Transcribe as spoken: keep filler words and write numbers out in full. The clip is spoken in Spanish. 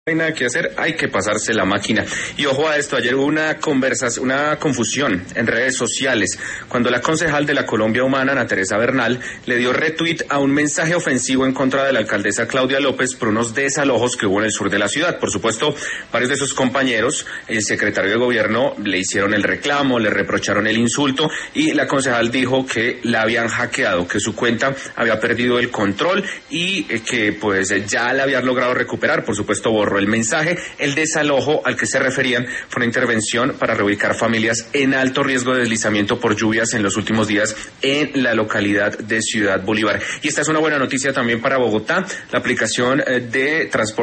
No hay nada que hacer, hay que pasarse la máquina. Y ojo a esto, ayer hubo una conversación, una confusión en redes sociales, cuando la concejal de la Colombia Humana, Ana Teresa Bernal, le dio retweet a un mensaje ofensivo en contra de la alcaldesa Claudia López por unos desalojos que hubo en el sur de la ciudad. Por supuesto, varios de sus compañeros, el secretario de gobierno, le hicieron el reclamo, le reprocharon el insulto y la concejal dijo que la habían hackeado, que su cuenta había perdido el control y que pues ya la habían logrado recuperar. Por supuesto, borró el mensaje. El desalojo al que se referían fue una intervención para reubicar familias en alto riesgo de deslizamiento por lluvias en los últimos días en la localidad de Ciudad Bolívar. Y esta es una buena noticia también para Bogotá. La aplicación de transporte